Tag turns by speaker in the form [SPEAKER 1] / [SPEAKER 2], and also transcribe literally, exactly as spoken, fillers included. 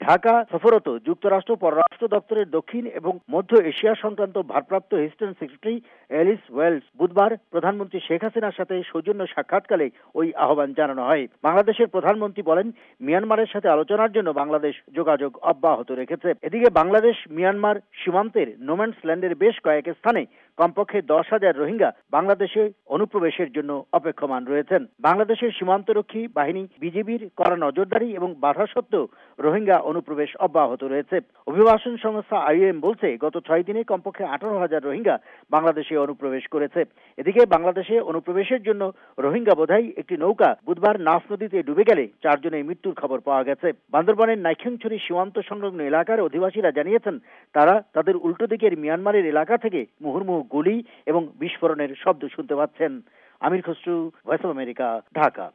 [SPEAKER 1] ঢাকা সফররত যুক্তরাষ্ট্র পররাষ্ট্র দপ্তরের দক্ষিণ এবং মধ্য এশিয়া সংক্রান্ত ভারপ্রাপ্ত অ্যাসিস্ট্যান্ট সেক্রেটারি অ্যালিস ওয়েলস বুধবার প্রধানমন্ত্রী শেখ হাসিনার সাথে সৌজন্য সাক্ষাৎকালে ওই আহ্বান জানানো হয়। বাংলাদেশের প্রধানমন্ত্রী বলেন, মিয়ানমারের সাথে আলোচনার জন্য বাংলাদেশ যোগাযোগ অব্যাহত রেখেছে। এদিকে বাংলাদেশ মিয়ানমার সীমান্তের নোম্যান্স ল্যান্ডের বেশ কয়েক স্থানে কমপক্ষে দশ হাজার রোহিঙ্গা বাংলাদেশে অনুপ্রবেশের জন্য অপেক্ষমান রয়েছেন। বাংলাদেশের সীমান্তরক্ষী বাহিনী বিজিবির কড়া নজরদারি এবং বাধা সত্ত্বেও রোহিঙ্গা অনুপ্রবেশ অব্যাহত রয়েছে। অভিবাসন সংস্থা আইওএম বলছে, গত ছয় দিনে কমপক্ষে আঠারো হাজার রোহিঙ্গা বাংলাদেশে অনুপ্রবেশ করেছে। এদিকে বাংলাদেশে অনুপ্রবেশের জন্য রোহিঙ্গা বোঝাই একটি নৌকা বুধবার নাফ নদীতে ডুবে গেলে চারজনের মৃত্যুর খবর পাওয়া গেছে। বান্দরবানের নাইক্ষ্যংছড়ি সীমান্ত সংলগ্ন এলাকার অধিবাসীরা জানিয়েছেন, তারা তাদের উল্টো দিকের মিয়ানমারের এলাকা থেকে মুহুর্মুহু গুলি এবং বিস্ফোরণের শব্দ শুনতে পাচ্ছেন। Amir Khasru, Voice of America, Dhaka.